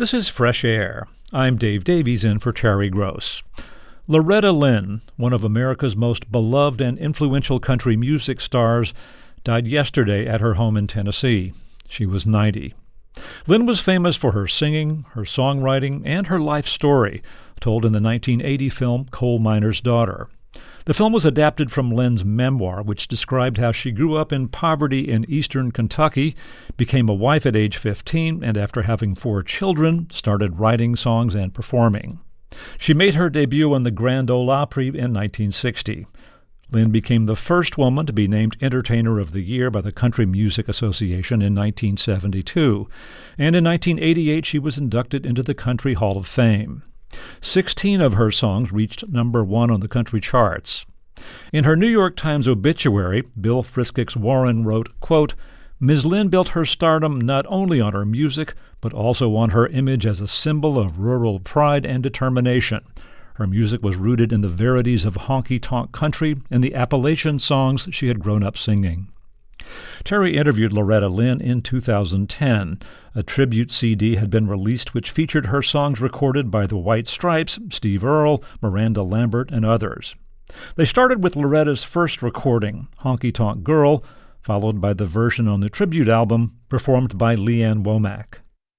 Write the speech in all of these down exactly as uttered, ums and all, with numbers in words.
This is Fresh Air. I'm Dave Davies in for Terry Gross. Loretta Lynn, one of America's most beloved and influential country music stars, died yesterday at her home in Tennessee. She was ninety. Lynn was famous for her singing, her songwriting, and her life story, told in the nineteen eighty film Coal Miner's Daughter. The film was adapted from Lynn's memoir, which described how she grew up in poverty in eastern Kentucky, became a wife at age fifteen, and after having four children, started writing songs and performing. She made her debut on the Grand Ole Opry in nineteen sixty. Lynn became the first woman to be named Entertainer of the Year by the Country Music Association in nineteen seventy-two, and in nineteen eighty-eight she was inducted into the Country Hall of Fame. Sixteen of her songs reached number one on the country charts. In her New York Times obituary, Bill Friskix Warren wrote, quote, "Miz Lynn built her stardom not only on her music, but also on her image as a symbol of rural pride and determination. Her music was rooted in the verities of honky-tonk country and the Appalachian songs she had grown up singing." Terry interviewed Loretta Lynn in two thousand ten. A tribute C D had been released which featured her songs recorded by the White Stripes, Steve Earle, Miranda Lambert, and others. They started with Loretta's first recording, Honky Tonk Girl, followed by the version on the tribute album performed by Leanne Womack.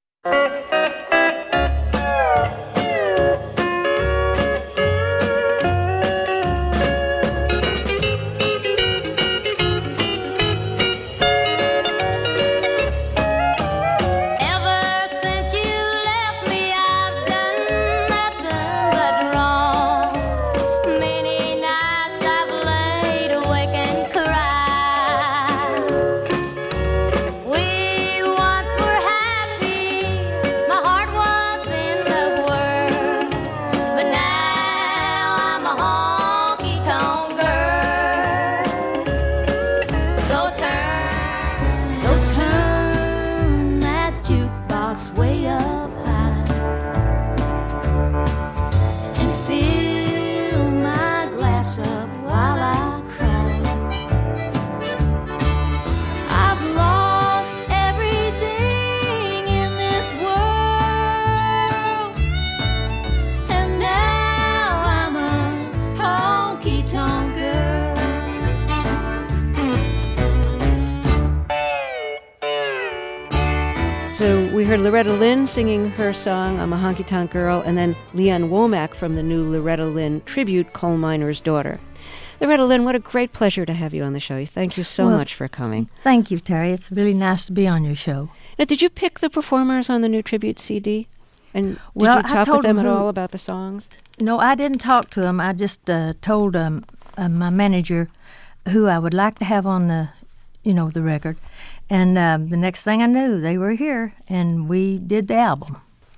So we heard Loretta Lynn singing her song, I'm a Honky Tonk Girl, and then Leanne Womack from the new Loretta Lynn tribute, Coal Miner's Daughter. Loretta Lynn, what a great pleasure to have you on the show. Thank you so well, much for coming. Thank you, Terry. It's really nice to be on your show. Now, did you pick the performers on the new tribute C D? And did well, you talk with them, them at who, all about the songs? No, I didn't talk to them. I just uh, told um, uh, my manager who I would like to have on the, you know, the record. And um, the next thing I knew, they were here, and we did the album.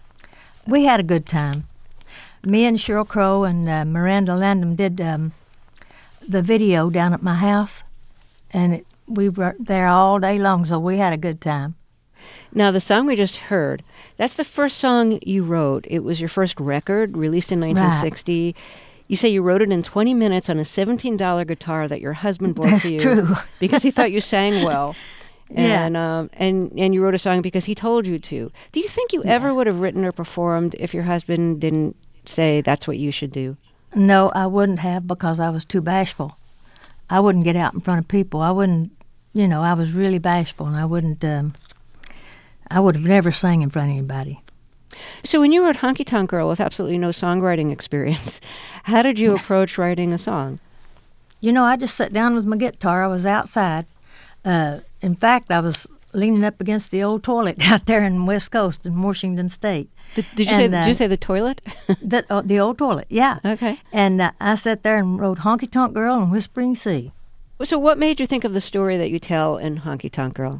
We had a good time. Me and Sheryl Crow and uh, Miranda Landum did um, the video down at my house, and it, we were there all day long, so we had a good time. Now, the song we just heard, that's the first song you wrote. It was your first record, released in nineteen sixty. Right. You say you wrote it in twenty minutes on a seventeen dollars guitar that your husband bought that's for you. That's true. Because he thought you sang well. Yeah. And, um, and and you wrote a song because he told you to. Do you think you yeah. ever would have written or performed if your husband didn't say that's what you should do? No, I wouldn't have because I was too bashful. I wouldn't get out in front of people. I wouldn't, you know, I was really bashful, and I wouldn't, um, I would have never sang in front of anybody. So when you wrote Honky Tonk Girl with absolutely no songwriting experience, how did you approach writing a song? You know, I just sat down with my guitar. I was outside. Uh, in fact, I was leaning up against the old toilet out there in West Coast in Washington State. Did, did you and, say? Uh, did you say the toilet? the, uh, the old toilet, yeah. Okay. And uh, I sat there and wrote Honky Tonk Girl and Whispering Sea. So what made you think of the story that you tell in Honky Tonk Girl?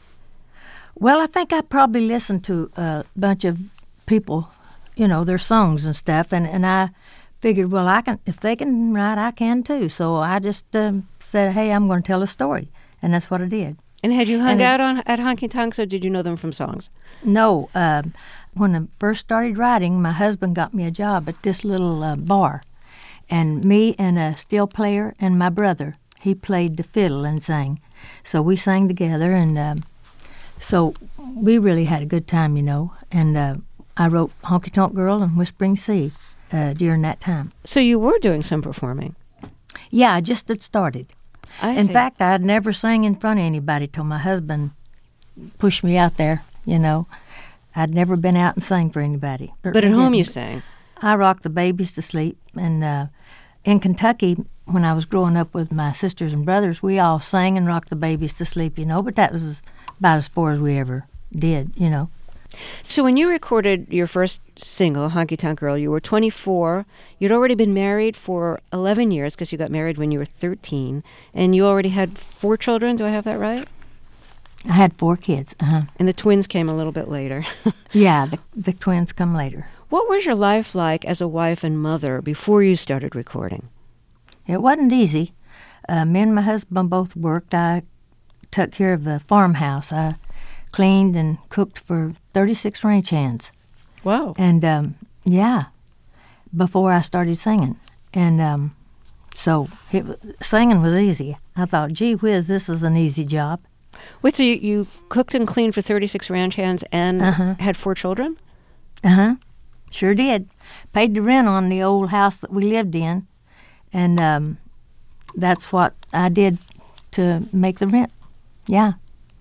Well, I think I probably listened to a bunch of people, you know, their songs and stuff, and, and I figured, well, I can if they can write, I can too. So I just um, said, hey, I'm going to tell a story, and that's what I did. And had you hung and out it, on at Honky Tonks, or did you know them from songs? No. Uh, when I first started writing, my husband got me a job at this little uh, bar, and me and a steel player and my brother, he played the fiddle and sang. So we sang together, and um, so we really had a good time, you know. And uh, I wrote Honky Tonk Girl and Whispering Sea uh, during that time. So you were doing some performing. Yeah, I just had started. I in see. fact, I had never sang in front of anybody till my husband pushed me out there, you know. I'd never been out and sang for anybody. But at home you sang. I rocked the babies to sleep. And uh, in Kentucky, when I was growing up with my sisters and brothers, we all sang and rocked the babies to sleep, you know. But that was about as far as we ever did, you know. So when you recorded your first single, Honky Tonk Girl, you were twenty-four. You'd already been married for eleven years because you got married when you were thirteen. And you already had four children. Do I have that right? I had four kids. Uh-huh. And the twins came a little bit later. Yeah, the, the twins come later. What was your life like as a wife and mother before you started recording? It wasn't easy. Uh, me and my husband both worked. I took care of the farmhouse. I cleaned and cooked for thirty-six ranch hands. Wow. And, um, yeah, before I started singing. And um, so it, singing was easy. I thought, gee whiz, this is an easy job. Wait, so you, you cooked and cleaned for thirty-six ranch hands and Uh-huh. had four children? Uh-huh. Sure did. Paid the rent on the old house that we lived in. And um, that's what I did to make the rent. Yeah.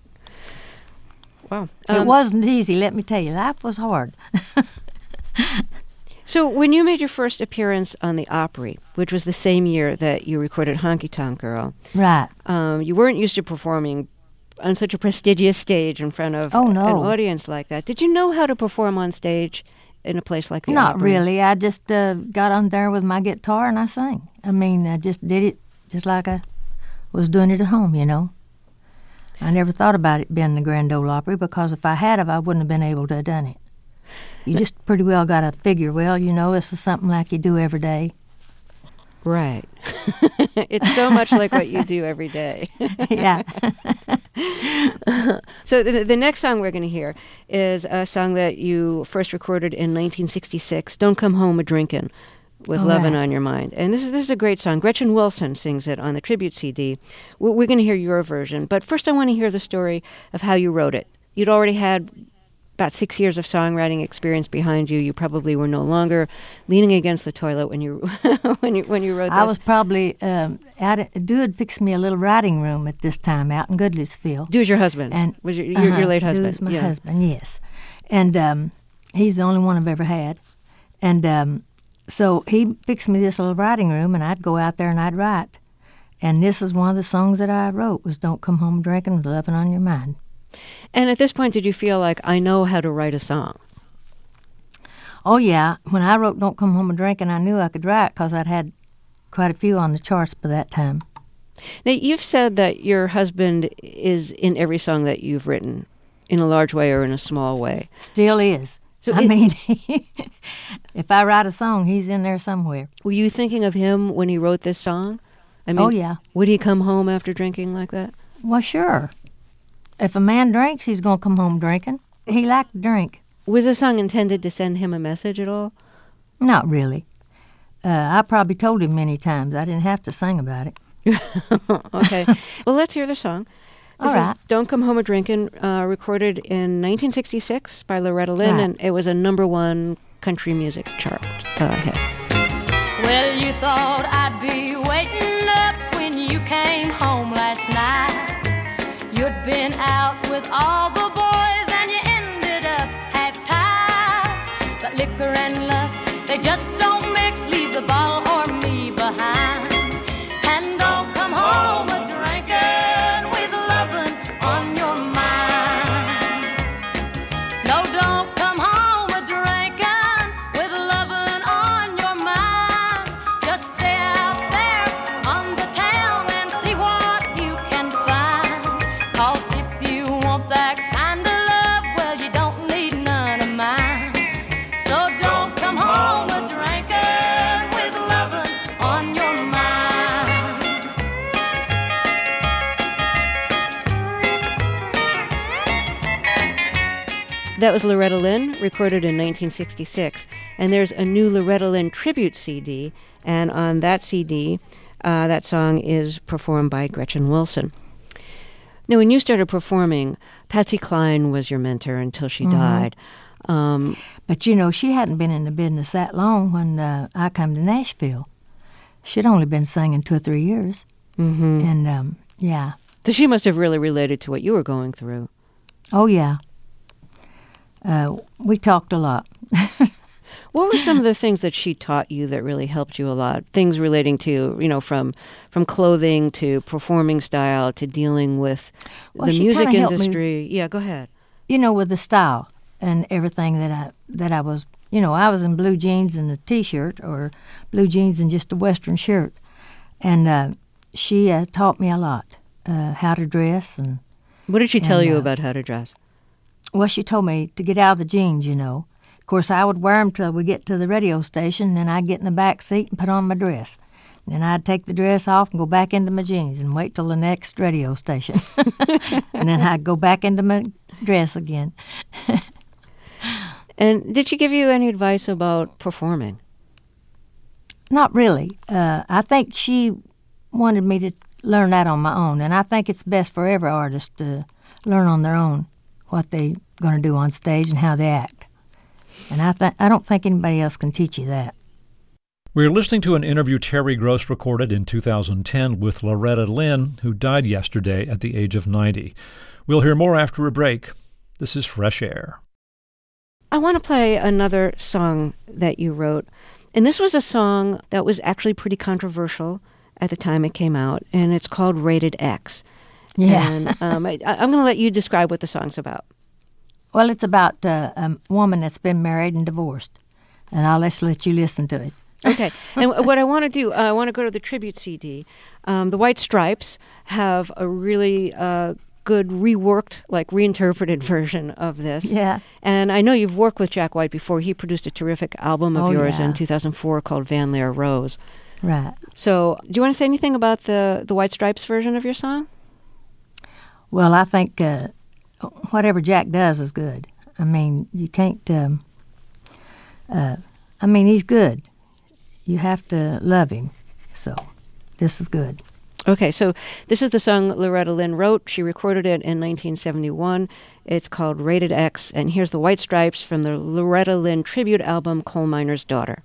Wow. It Um, wasn't easy, let me tell you. Life was hard. So when you made your first appearance on the Opry, which was the same year that you recorded Honky Tonk Girl, Right. um, you weren't used to performing on such a prestigious stage in front of Oh, no. an audience like that. Did you know how to perform on stage in a place like the Not Opry? really. I just uh, got on there with my guitar and I sang. I mean, I just did it just like I was doing it at home, you know. I never thought about it being the Grand Ole Opry because if I had have, I wouldn't have been able to have done it. You just pretty well got to figure, well, you know, this is something like you do every day. Right. It's so much like what you do every day. Yeah. So the, the next song we're going to hear is a song that you first recorded in nineteen sixty-six, Don't Come Home A-Drinkin', with All Lovin' right. on Your Mind. And this is this is a great song. Gretchen Wilson sings it on the tribute C D. We're, we're going to hear your version. But first I want to hear the story of how you wrote it. You'd already had about six years of songwriting experience behind you. You probably were no longer leaning against the toilet when you when you when you wrote this. I was probably um, out. At, Dude fixed me a little writing room at this time out in Goodlettsville. Dude's your husband. And was your, your, uh-huh, your late husband. Dude's my yeah. husband, yes. And um, he's the only one I've ever had. And um, so he fixed me this little writing room, and I'd go out there and I'd write. And this is one of the songs that I wrote was "Don't Come Home Drinking with Lovin' on Your Mind." And at this point, did you feel like, I know how to write a song? Oh, yeah. When I wrote Don't Come Home a Drinkin', I knew I could write because I'd had quite a few on the charts by that time. Now, you've said that your husband is in every song that you've written, in a large way or in a small way. Still is. So I it- mean, if I write a song, he's in there somewhere. Were you thinking of him when he wrote this song? I mean, Oh, yeah. Would he come home after drinking like that? Well, sure. If a man drinks, he's going to come home drinking. He liked to drink. Was the song intended to send him a message at all? Not really. Uh, I probably told him many times. I didn't have to sing about it. Okay. Well, let's hear the song. This All right. is Don't Come Home A-Drinkin', uh, recorded in nineteen sixty-six by Loretta Lynn, Right. and it was a number one country music chart uh, hit. Well, you thought I'd be waiting up when you came home last night. You'd been out with all the boys and you ended up half-tied. But liquor and love, they just don't mix. Leave the bottle or me behind. And don't come home a-drinking with lovin' on your mind. No, don't come home a-drinking with lovin' on your mind. Just stay out there on the town and see what you can find. 'Cause if you want that kind of love, well, you don't need none of mine. So don't come home a-drinking with lovin' on your mind. That was Loretta Lynn, recorded in nineteen sixty-six. And there's a new Loretta Lynn tribute C D, and on that C D, uh, that song is performed by Gretchen Wilson. Now, when you started performing, Patsy Cline was your mentor until she died. Um, But, you know, she hadn't been in the business that long when uh, I come to Nashville. She'd only been singing two or three years. mm-hmm. And, um, yeah. So she must have really related to what you were going through. Oh, yeah. Uh, we talked a lot. What were some of the things that she taught you that really helped you a lot? Things relating to, you know, from from clothing to performing style to dealing with Well, the she music kinda helped me- industry. Yeah, go ahead. You know, with the style and everything that I that I was, you know, I was in blue jeans and a T-shirt or blue jeans and just a Western shirt. And uh, she uh, taught me a lot, uh, how to dress. And What did she tell And, you uh, about how to dress? Well, she told me to get out of the jeans, you know. Of course, I would wear them till we get to the radio station, and then I'd get in the back seat and put on my dress. Then I'd take the dress off and go back into my jeans and wait till the next radio station. And then I'd go back into my dress again. And did she give you any advice about performing? Not really. Uh, I think she wanted me to learn that on my own, and I think it's best for every artist to learn on their own what they're going to do on stage and how they act. And I th- I don't think anybody else can teach you that. We're listening to an interview Terry Gross recorded in two thousand ten with Loretta Lynn, who died yesterday at the age of ninety. We'll hear more after a break. This is Fresh Air. I want to play another song that you wrote. And this was a song that was actually pretty controversial at the time it came out, and it's called Rated X. Yeah. And um, I, I'm going to let you describe what the song's about. Well, it's about uh, a woman that's been married and divorced, and I'll just let you listen to it. Okay. And what I want to do, uh, I want to go to the tribute C D. Um, the White Stripes have a really uh, good reworked, like reinterpreted version of this. Yeah. And I know you've worked with Jack White before. He produced a terrific album of Oh, yours yeah. in two thousand four called Van Lear Rose. Right. So do you want to say anything about the, the White Stripes version of your song? Well, I think uh, whatever Jack does is good. I mean, you can't. Um, uh, I mean, he's good. You have to love him. So, this is good. Okay, so this is the song Loretta Lynn wrote. She recorded it in nineteen seventy-one. It's called Rated X, and here's the White Stripes from the Loretta Lynn tribute album Coal Miner's Daughter.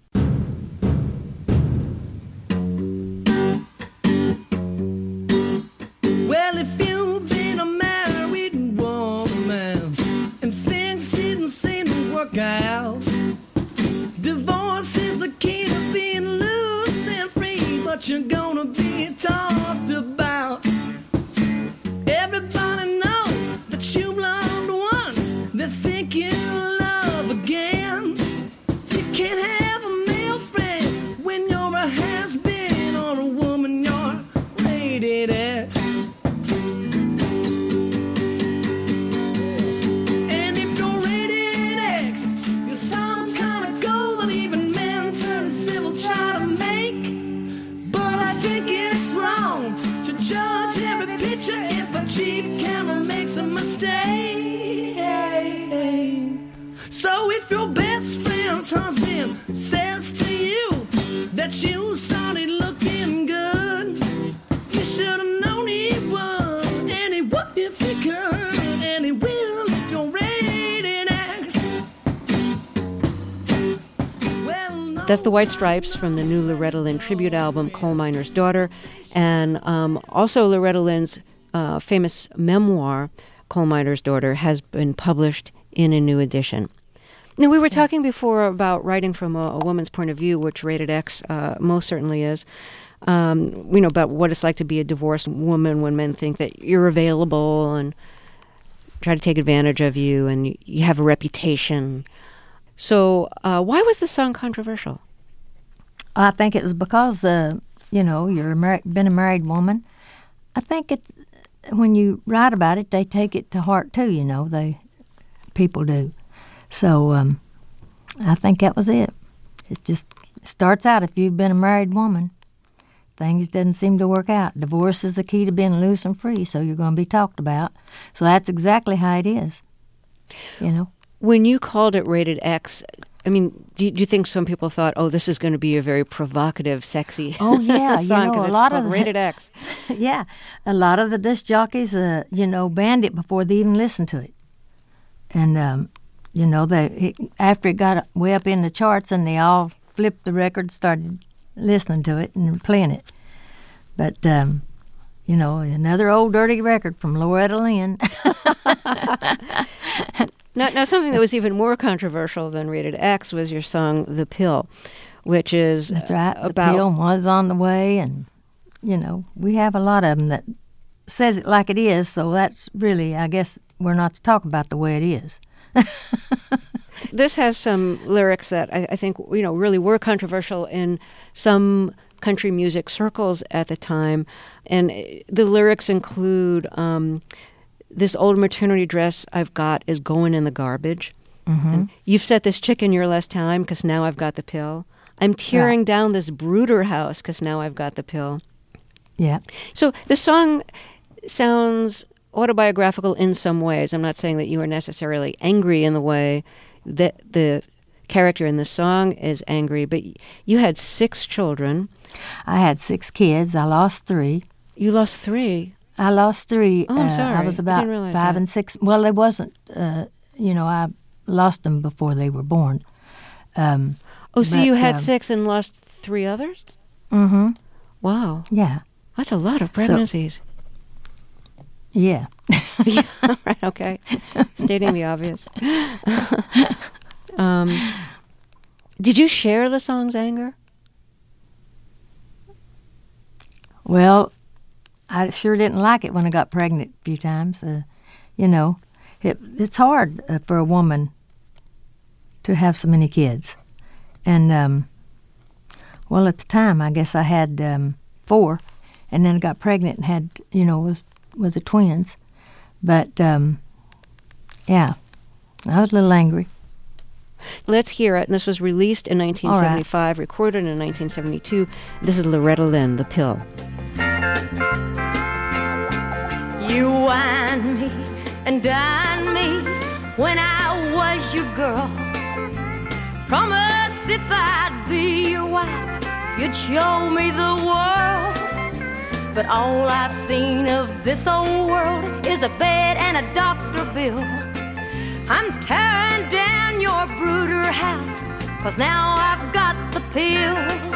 Well, if you've been a married woman and things didn't seem to work out, divorce is the key to being loose and free, but you're gonna be talked about. Everybody knows that you've loved one, they think you love again. You can't have a male friend when you're a has-been, or a woman you're rated X. And if you're rated X, you're some kind of goal that even men turn civil try to make. But I think it's wrong to judge every picture if a cheap camera makes a mistake. So if your best friend's husband says to you that you started looking good, you should have known he would, and he would if he could, and he will if you're rated X. Well, no. That's the White Stripes from the new Loretta Lynn tribute album Coal Miner's Daughter, and um, also Loretta Lynn's uh, famous memoir, Coal Miner's Daughter, has been published in a new edition. Now, we were talking before about writing from a, a woman's point of view, which Rated X uh, most certainly is. Um, you know, about what it's like to be a divorced woman when men think that you're available and try to take advantage of you, and you, you have a reputation. So uh, why was the song controversial? I think it was because, uh, you know, you're a mar- been a married woman. I think it when you write about it, they take it to heart too. You know, they people do. So um, I think that was it. It just starts out if you've been a married woman, things doesn't seem to work out. Divorce is the key to being loose and free, so you're going to be talked about. So that's exactly how it is. You know. When you called it Rated X, I mean, do you, do you think some people thought, oh, this is going to be a very provocative, sexy Oh yeah, song you know, 'cause a it's lot called of the, Rated X? Yeah, a lot of the disc jockeys, uh, you know, banned it before they even listened to it, and um, you know, they it, after it got way up in the charts and they all flipped the record, started listening to it and playing it. But, um, you know, another old dirty record from Loretta Lynn. now, now, something that was even more controversial than Rated X was your song "The Pill," which is That's right. about The pill was on the way, and you know, we have a lot of them that says it like it is. So that's really, I guess, we're not to talk about the way it is. This has some lyrics that I, I think, you know, really were controversial in some country music circles at the time. And the lyrics include, um, this old maternity dress I've got is going in the garbage. Mm-hmm. And you've set this chick in your less time because now I've got the pill. I'm tearing right. down this brooder house because now I've got the pill. Yeah. So the song sounds autobiographical in some ways. I'm not saying that you are necessarily angry in the way that the character in the song is angry, but you had six children. I had six kids. I lost three. You lost three. I lost three. Oh, I'm uh, sorry. I was I about didn't realize five that. and six. Well, it wasn't, uh, you know, I lost them before they were born. Um, Oh, so but, you had um, six and lost three others? Mm-hmm. Wow. Yeah. That's a lot of pregnancies. Yeah. Yeah, right, okay. Stating the obvious. um, did you share the song's anger? Well, I sure didn't like it when I got pregnant a few times. Uh, you know, it, it's hard uh, for a woman to have so many kids. And, um, well, at the time, I guess I had um, four, and then I got pregnant and had, you know, with, with the twins. But, um, yeah, I was a little angry. Let's hear it. And this was released in nineteen seventy-five, right. Recorded in nineteen seventy-two. This is Loretta Lynn, "The Pill." You whined me and dined me when I was your girl. Promised if I'd be your wife, you'd show me the world. But all I've seen of this old world is a bed and a doctor bill. I'm tearing down your brooder house, 'cause now I've got the pill.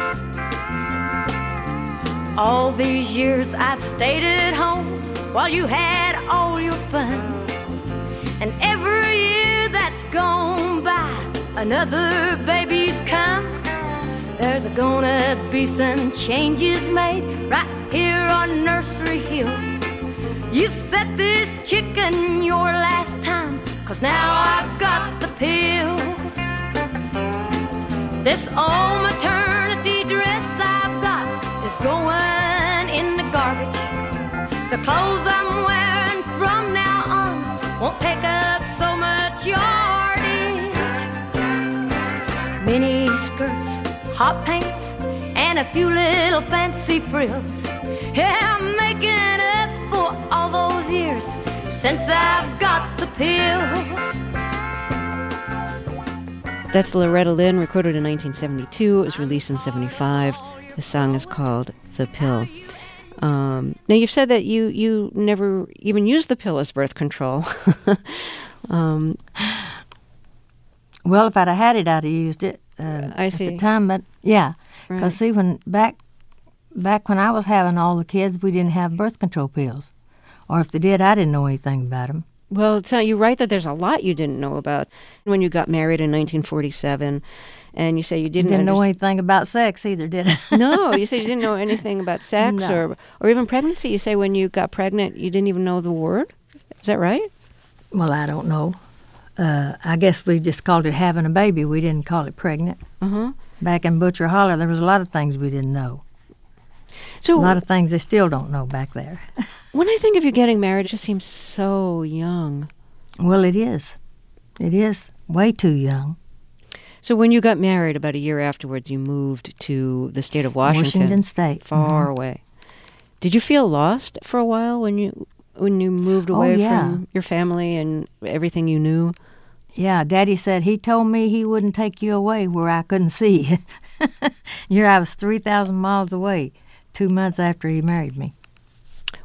All these years I've stayed at home while you had all your fun. And every year that's gone by, another baby's come. There's gonna be some changes made right here on Nursery Hill. You set this chicken your last time, 'cause now I've got the pill. This old maternity dress I've got is going in the garbage. The clothes I'm wearing from now on won't take up so much yardage. Mini skirts, hot pants, and a few little fancy frills. Yeah, I'm making up for all those years since I've got the pill. That's Loretta Lynn, recorded in nineteen seventy-two. It was released in seventy-five. The song is called "The Pill." Um, now, you've said that you, you never even used the pill as birth control. um, Well, if I'd have had it, I'd have used it uh, I at see. the time. But, yeah, because, Right. see, when back back when I was having all the kids, we didn't have birth control pills. Or if they did, I didn't know anything about them. Well, it's not, you're right that there's a lot you didn't know about when you got married in nineteen forty-seven, and you say you didn't, Didn't know underst- anything about sex either, did I? No, you said you didn't know anything about sex No. or or even pregnancy. You say when you got pregnant, you didn't even know the word. Is that right? Well, I don't know. Uh, I guess we just called it having a baby. We didn't call it pregnant. Uh-huh. Back in Butcher Holler, there was a lot of things we didn't know. So A lot of things they still don't know back there. when I think of you getting married, it just seems so young. Well, it is. It is way too young. So when you got married, about a year afterwards, you moved to the state of Washington, Washington State. far Mhm. away. Did you feel lost for a while when you when you moved Oh, away yeah. from your family and everything you knew? Yeah, Daddy said he told me he wouldn't take you away where I couldn't see you. Here I was three thousand miles away two months after he married me.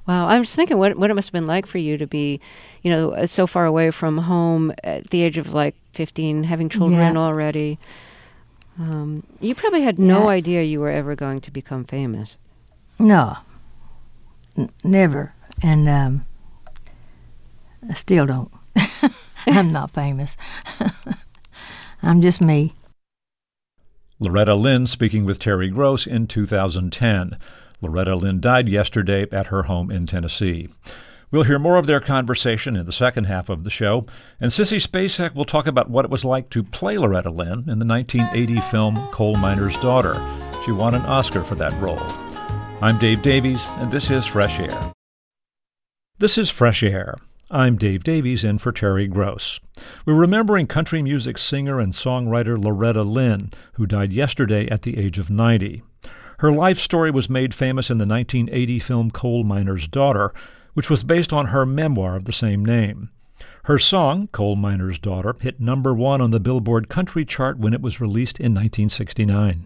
Wow. I was thinking what what it must have been like for you to be, you know, so far away from home at the age of like fifteen, having children Yeah. already. Um, you probably had no Yeah. idea you were ever going to become famous. No, N- never. And um, I still don't. I'm not famous. I'm just me. Loretta Lynn speaking with Terry Gross in two thousand ten. Loretta Lynn died yesterday at her home in Tennessee. We'll hear more of their conversation in the second half of the show, and Sissy Spacek will talk about what it was like to play Loretta Lynn in the nineteen eighty film Coal Miner's Daughter. She won an Oscar for that role. I'm Dave Davies, and this is Fresh Air. This is Fresh Air. I'm Dave Davies in for Terry Gross. We're remembering country music singer and songwriter Loretta Lynn, who died yesterday at the age of ninety. Her life story was made famous in the nineteen eighty film Coal Miner's Daughter, which was based on her memoir of the same name. Her song, Coal Miner's Daughter, hit number one on the Billboard Country Chart when it was released in nineteen sixty-nine.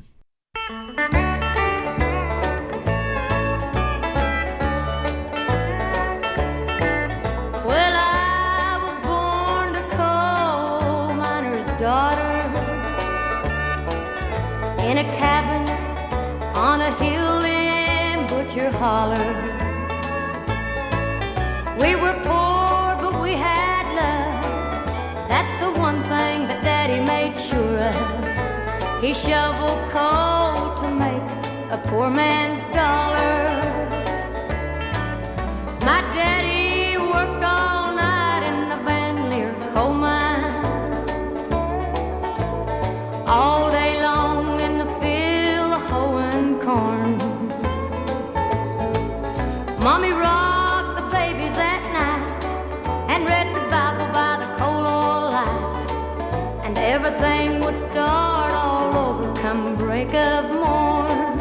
Well, I was born a coal miner's daughter in a cabin on a hill in Butcher Holler. We were poor, but we had love. That's the one thing that Daddy made sure of. He shoveled coal to make a poor man's dollar. My daddy worked all night in the Van Leer coal mines, all day long in the field hoeing corn. Mommy rocked the babies at night and read the Bible by the coal oil light, and everything would start all over come break of morn.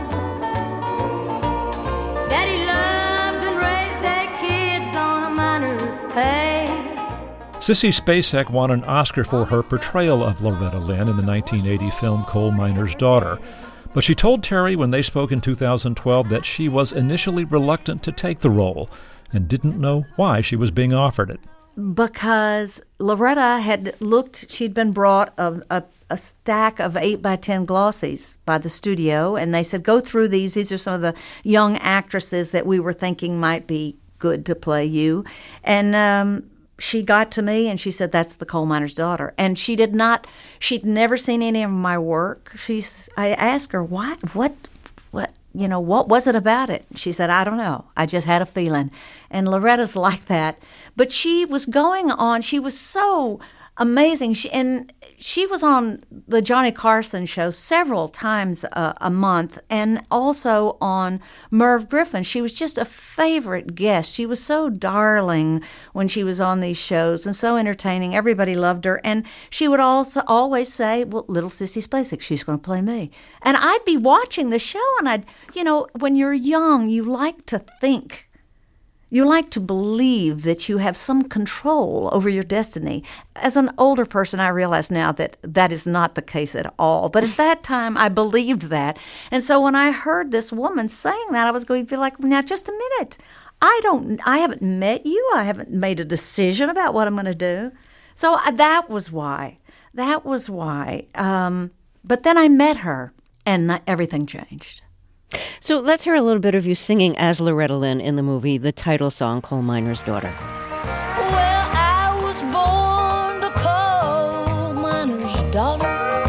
Daddy loved and raised their kids on a miner's pay. Sissy Spacek won an Oscar for her portrayal of Loretta Lynn in the nineteen eighty film Coal Miner's Daughter. But she told Terry when they spoke in two thousand twelve that she was initially reluctant to take the role and didn't know why she was being offered it. Because Loretta had looked, she'd been brought a, a, a stack of eight by ten glossies by the studio, and they said, go through these. These are some of the young actresses that we were thinking might be good to play you. And um, she got to me and she said, that's the Coal Miner's Daughter. And she did not, she'd never seen any of my work. She's, I asked her, why, what, what, you know, what was it about it? She said, I don't know. I just had a feeling. And Loretta's like that. But she was going on, she was so amazing. She, and she was on the Johnny Carson show several times a, a month, and also on Merv Griffin. She was just a favorite guest. She was so darling when she was on these shows and so entertaining. Everybody loved her. And she would also always say, well, little Sissy Spacek, she's going to play me. And I'd be watching the show, and I'd, you know, when you're young, you like to think. You like to believe that you have some control over your destiny. As an older person, I realize now that that is not the case at all. But at that time, I believed that. And so when I heard this woman saying that, I was going to be like, now, just a minute. I don't, I haven't met you. I haven't made a decision about what I'm going to do. So I, that was why. That was why. Um, but then I met her, and everything changed. So let's hear a little bit of you singing as Loretta Lynn in the movie, the title song, Coal Miner's Daughter. Well, I was born a coal miner's daughter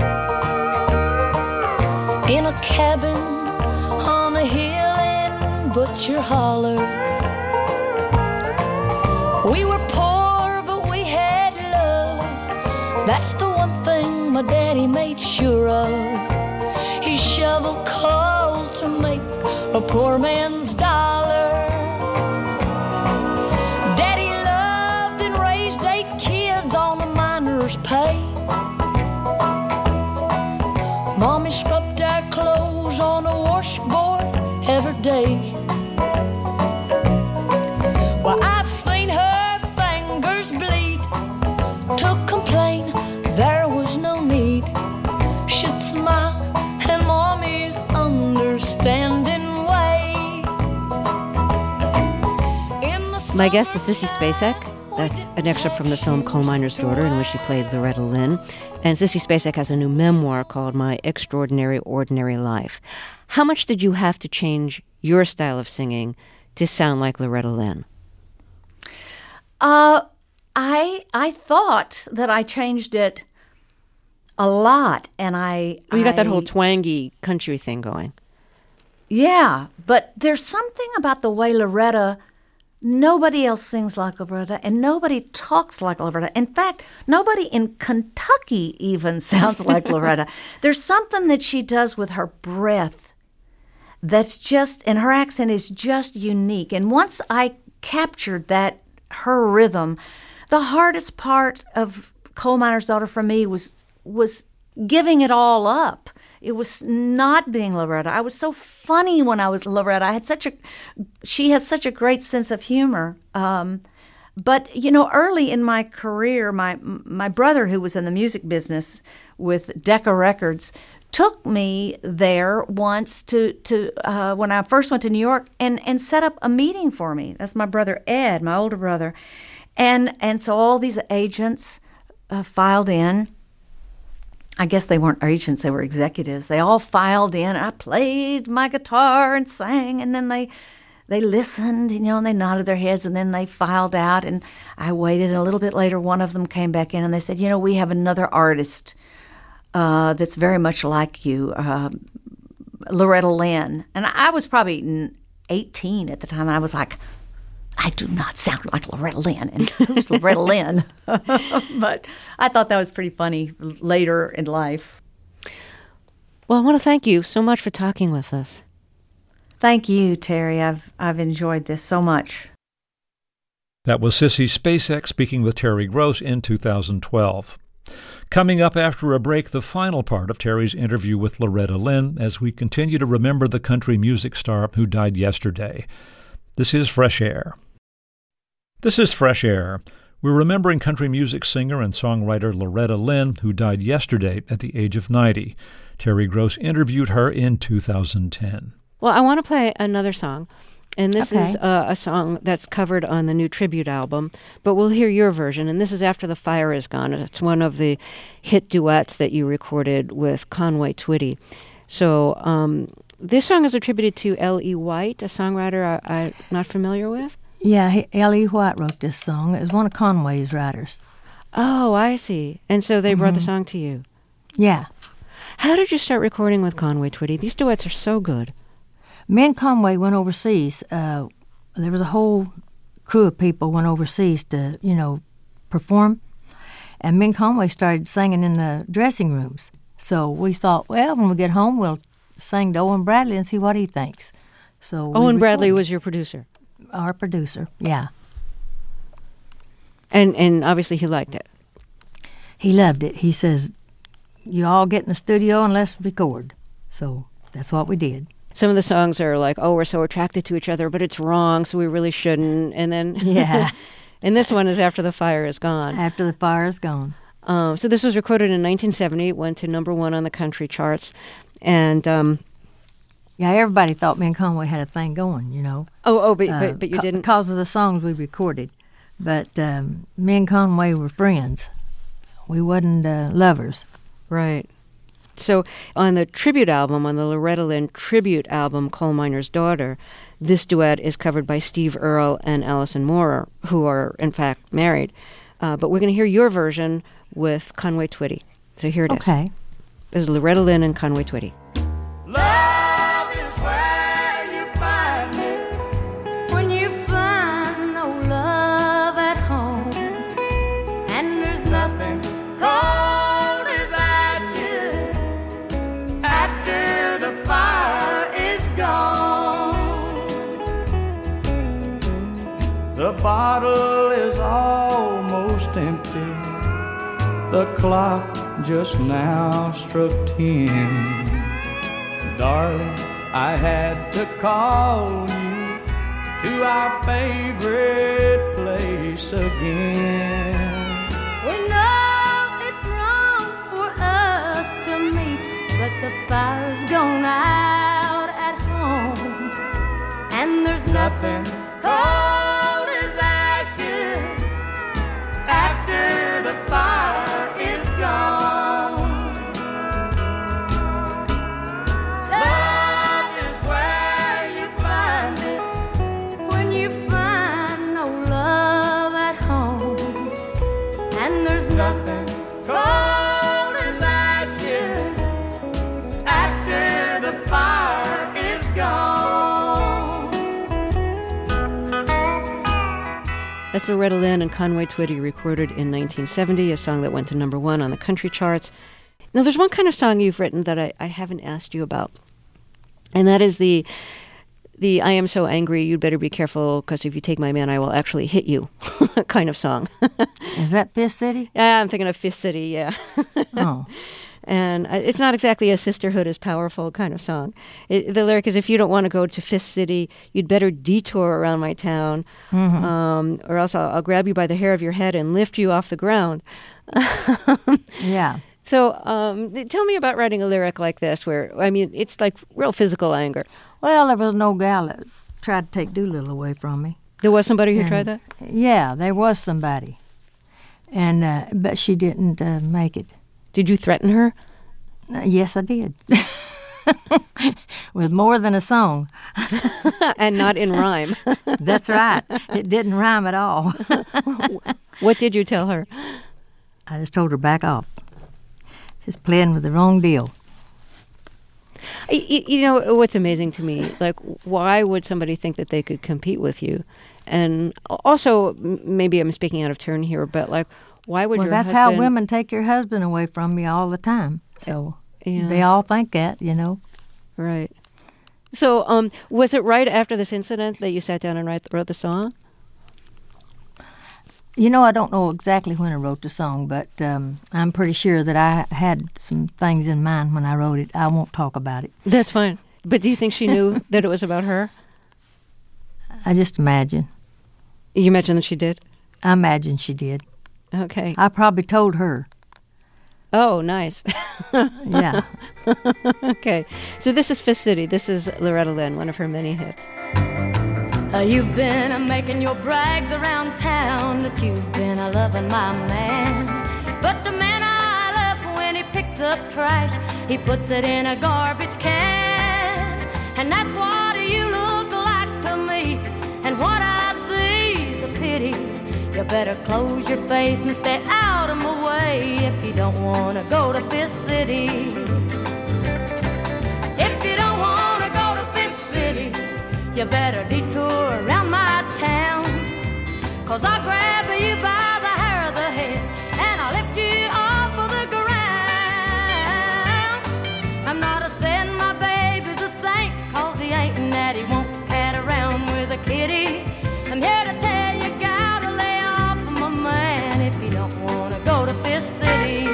in a cabin on a hill in Butcher Holler. We were poor, but we had love. That's the one thing my daddy made sure of. He shoveled coal to make a poor man's dollar. Daddy loved and raised eight kids on a miner's pay. Mommy scrubbed our clothes on a washboard every day. Well, I've seen her fingers bleed. To complain, there was no need. She'd smile and Mommy's understanding way. My guest is Sissy Spacek. That's an excerpt from the film Coal Miner's Daughter, in which she played Loretta Lynn. And Sissy Spacek has a new memoir called My Extraordinary Ordinary Life. How much did you have to change your style of singing to sound like Loretta Lynn? Uh, I I thought that I changed it a lot, and I... Well, you got I, that whole twangy country thing going. Yeah, but there's something about the way Loretta... Nobody else sings like Loretta, and nobody talks like Loretta. In fact, nobody in Kentucky even sounds like Loretta. There's something that she does with her breath that's just, and her accent is just unique. And once I captured that, her rhythm, the hardest part of Coal Miner's Daughter for me was was giving it all up. It was not being Loretta. I was so funny when I was Loretta. I had such a, she has such a great sense of humor. Um, but you know, early in my career, my my brother, who was in the music business with Decca Records, took me there once to to uh, when I first went to New York and and set up a meeting for me. That's my brother Ed, my older brother, and and so all these agents uh, filed in. I guess they weren't agents, they were executives. They all filed in, and I played my guitar and sang, and then they they listened, you know, and they nodded their heads, and then they filed out, and I waited, and a little bit later, one of them came back in, and they said, you know, we have another artist uh, that's very much like you, uh, Loretta Lynn. And I was probably eighteen at the time, and I was like, I do not sound like Loretta Lynn. And who's Loretta Lynn? But I thought that was pretty funny later in life. Well, I want to thank you so much for talking with us. Thank you, Terry. I've I've enjoyed this so much. That was Sissy Spacek speaking with Terry Gross in two thousand twelve. Coming up after a break, the final part of Terry's interview with Loretta Lynn as we continue to remember the country music star who died yesterday. This is Fresh Air. This is Fresh Air. We're remembering country music singer and songwriter Loretta Lynn, who died yesterday at the age of ninety. Terry Gross interviewed her in two thousand ten. Well, I want to play another song, and this Okay. is uh, a song that's covered on the new tribute album, but we'll hear your version, and this is After the Fire Is Gone. It's one of the hit duets that you recorded with Conway Twitty. So um, this song is attributed to L E. White, a songwriter I, I'm not familiar with. Yeah, he, L E. White wrote this song. It was one of Conway's writers. Oh, I see. And so they brought the song to you. Yeah. How did you start recording with Conway Twitty? These duets are so good. Me and Conway went overseas. Uh, there was a whole crew of people went overseas to, you know, perform. And me and Conway started singing in the dressing rooms. So we thought, well, when we get home, we'll sing to Owen Bradley and see what he thinks. So we Owen Bradley recorded. was your producer. Our producer, yeah. And and obviously he liked it. He loved it. He says, you all get in the studio and let's record. So that's what we did. Some of the songs are like, oh, we're so attracted to each other, but it's wrong, so we really shouldn't. And then, Yeah. and this one is After the Fire Is Gone. After the fire is gone. Um, so this was recorded in nineteen seventy. It went to number one on the country charts. And, um, Yeah, everybody thought me and Conway had a thing going, you know. oh, oh, but, uh, but, but you ca- didn't. Because of the songs we recorded. But um, me and Conway were friends. We wasn't uh, lovers. Right. So on the tribute album, on the Loretta Lynn tribute album, Coal Miner's Daughter, this duet is covered by Steve Earle and Allison Moorer, who are, in fact, married. Uh, but we're going to hear your version with Conway Twitty. So here it is. Okay. This is Loretta Lynn and Conway Twitty. Love is where you find it when you find no love at home, and there's nothing cold as ashes after the fire is gone. The bottle is almost empty. The clock just now struck ten. Darling, I had to call you to our favorite place again. We know it's wrong for us to meet, but the fire's gone out at home, and there's nothing cold as That's Loretta Lynn and Conway Twitty, recorded in nineteen seventy, a song that went to number one on the country charts. Now, there's one kind of song you've written that I, I haven't asked you about, and that is the the I am so angry, you'd better be careful, because if you take my man, I will actually hit you kind of song. Is that Fist City? Yeah, I'm thinking of Fist City, yeah. Oh. And it's not exactly a sisterhood is powerful kind of song. It, the lyric is, if you don't want to go to Fist City, you'd better detour around my town, Mm-hmm. um, or else I'll, I'll grab you by the hair of your head and lift you off the ground. Yeah. So um, tell me about writing a lyric like this, where, I mean, it's like real physical anger. Well, there was no gal that tried to take Doolittle away from me. There was somebody who And- tried that? Yeah, there was somebody. And uh, but she didn't uh, make it. Did you threaten her? Uh, yes, I did. With more than a song. And not in rhyme. That's right. It didn't rhyme at all. What did you tell her? I just told her back off. She's playing with the wrong deal. Y- y- You know, what's amazing to me, like, why would somebody think that they could compete with you? And also, m- maybe I'm speaking out of turn here, but, like, why would Well, your that's husband... how women take your husband away from you all the time. So Yeah. they all think that, you know. Right. So, um, was it right after this incident that you sat down and write, wrote the song? You know, I don't know exactly when I wrote the song, but um, I'm pretty sure that I had some things in mind when I wrote it. I won't talk about it. That's fine. But do you think she knew that it was about her? I just imagine. You imagine that she did? I imagine she did. Okay. I probably told her. Oh, nice. Yeah. Okay. So this is Fist City. This is Loretta Lynn, one of her many hits. Uh, you've been uh, making your brags around town that you've been uh, loving my man. But the man I love, when he picks up trash, he puts it in a garbage can. And that's what you look like to me. And what I see is a pity. You better close your face and stay out of my way if you don't want to go to Fist City. If you don't want to go to Fist City, you better detour around my town. Cause I'll grab you by the hair of the head and I'll lift you off of the ground. I'm not a saying my baby's a saint, cause he ain't and that he won't cat around with a kitty. I'm here to tell you, gotta lay off of my man if you don't wanna go to Fist City.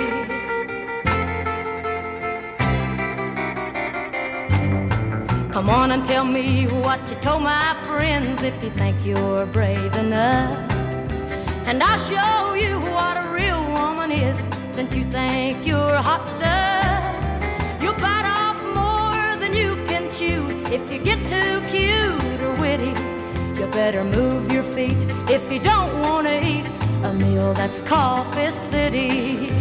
Come on and tell me what you told my friends if you think you're brave enough. And I'll show you what a real woman is since you think you're hot stuff. You'll bite off more than you can chew if you get too cute or witty. You better move your feet if you don't want to eat a meal that's called Fist City.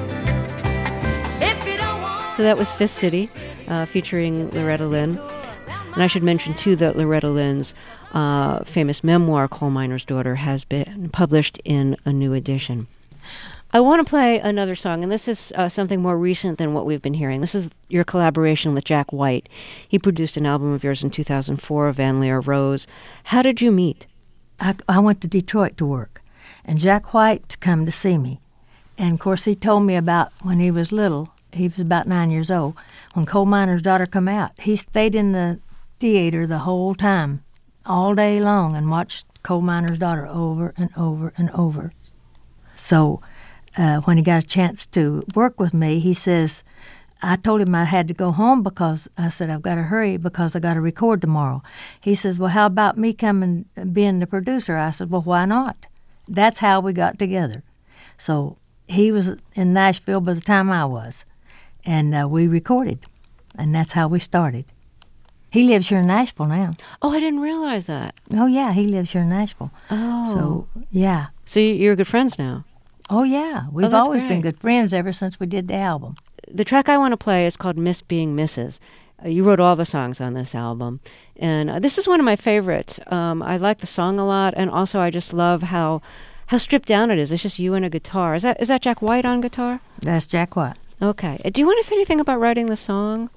If you don't want So that was Fist City, uh, featuring Loretta Lynn. And I should mention, too, that Loretta Lynn's uh, famous memoir, Coal Miner's Daughter, has been published in a new edition. I want to play another song, and this is uh, something more recent than what we've been hearing. This is your collaboration with Jack White. He produced an album of yours in two thousand four, Van Lear Rose. How did you meet? I, I went to Detroit to work, and Jack White come to see me. And, of course, he told me about when he was little, he was about nine years old, when Coal Miner's Daughter come out. He stayed in the theater the whole time, all day long, and watched Coal Miner's Daughter over and over and over. So uh, when he got a chance to work with me, he says, I told him I had to go home because I said, I've got to hurry because I got to record tomorrow. He says, well, how about me coming being the producer? I said, well, why not? That's how we got together. So he was in Nashville by the time I was, and uh, we recorded, and that's how we started. He lives here in Nashville now. Oh, I didn't realize that. Oh, yeah, he lives here in Nashville. Oh. So, yeah. So you're good friends now. Oh, yeah. We've that's always great. been good friends ever since we did the album. The track I want to play is called Miss Being Missus Uh, you wrote all the songs on this album. And uh, this is one of my favorites. Um, I like the song a lot, and also I just love how how stripped down it is. It's just you and a guitar. Is that is that Jack White on guitar? That's Jack White. Okay. Uh, Do you want to say anything about writing the song?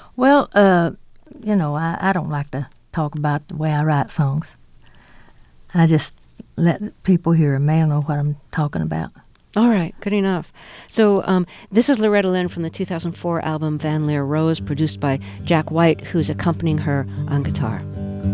Well, uh, you know, I, I don't like to talk about the way I write songs. I just let people hear them. They don't know what I'm talking about. All right, good enough. So um, this is Loretta Lynn from the two thousand four album Van Lear Rose, produced by Jack White, who's accompanying her on guitar.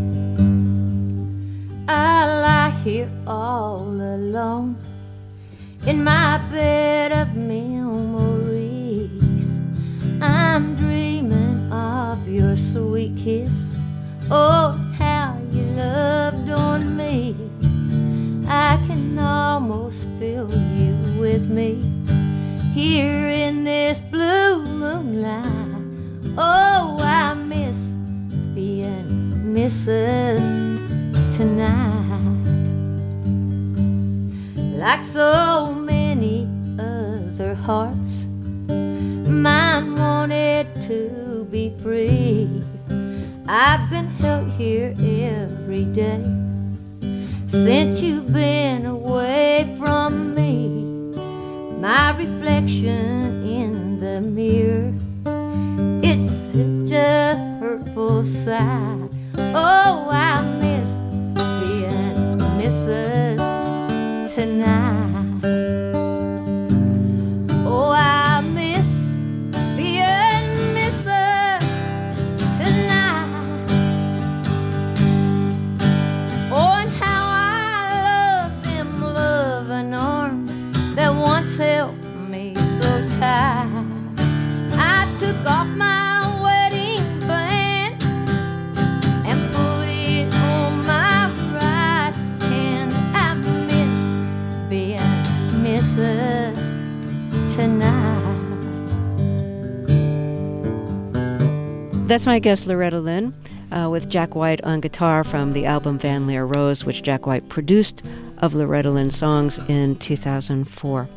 I lie here all alone in my bed of memories. I'm dreaming of your sweet kiss. Oh, how you loved on me. I can almost feel you with me here in this blue moonlight. Oh, I miss being Missus Tonight. Like so many other hearts, mine wanted to be free. I've been held here every day since you've been away from me. My reflection in the mirror, it's such a hurtful sight. Oh, I miss being Missus Tonight. Oh, I miss being Missus Tonight. Oh, and how I love them loving arms that once held me so tight. I took off my wedding band and put it on my right hand. I miss being Missus Tonight. That's my guest, Loretta Lynn, uh, with Jack White on guitar from the album Van Lear Rose, which Jack White produced of Loretta Lynn songs in two thousand four.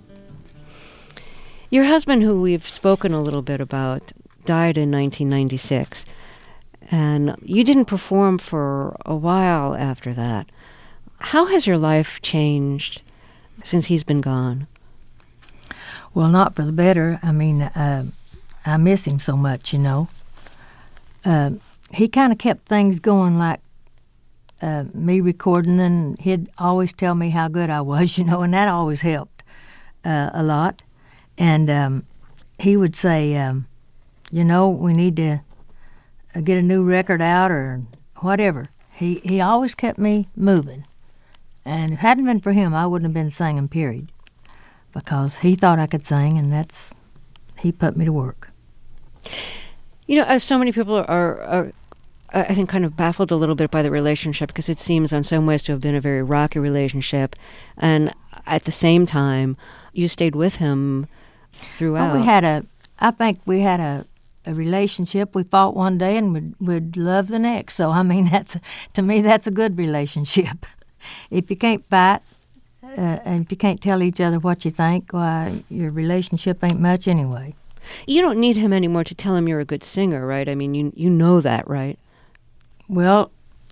Your husband, who we've spoken a little bit about, died in nineteen ninety-six, and you didn't perform for a while after that. How has your life changed since he's been gone? Well, not for the better. I mean, uh, I miss him so much, you know. Uh, he kind of kept things going, like uh, me recording, and he'd always tell me how good I was, you know, and that always helped uh, a lot. And um, he would say, um, you know, we need to uh, get a new record out or whatever. He, he always kept me moving. And if it hadn't been for him, I wouldn't have been singing, period. Because he thought I could sing, and that's, he put me to work. You know, as so many people are, are, I think, kind of baffled a little bit by the relationship, because it seems in some ways to have been a very rocky relationship. And at the same time, you stayed with him throughout. Well, we had a, I think we had a, a relationship. We fought one day and would would love the next. So, I mean, that's to me, that's a good relationship. If you can't fight, Uh, and if you can't tell each other what you think, why, your relationship ain't much anyway. You don't need him anymore to tell him you're a good singer, right? I mean, you you know that, right? Well,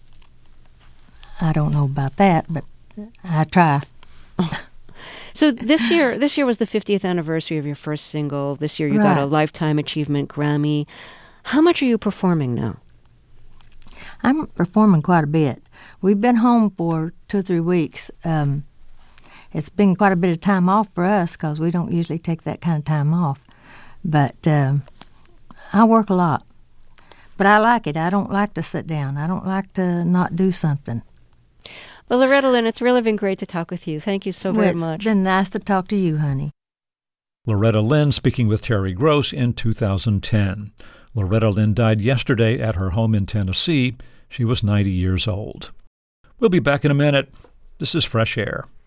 I don't know about that, but I try. So this year, this year was the fiftieth anniversary of your first single. This year you Right. got a Lifetime Achievement Grammy. How much are you performing now? I'm performing quite a bit. We've been home for two or three weeks. Um, it's been quite a bit of time off for us because we don't usually take that kind of time off. But um, I work a lot. But I like it. I don't like to sit down. I don't like to not do something. Well, Loretta Lynn, it's really been great to talk with you. Thank you so very Well, it's much. been nice to talk to you, honey. Loretta Lynn speaking with Terry Gross in two thousand ten. Loretta Lynn died yesterday at her home in Tennessee. She was ninety years old. We'll be back in a minute. This is Fresh Air.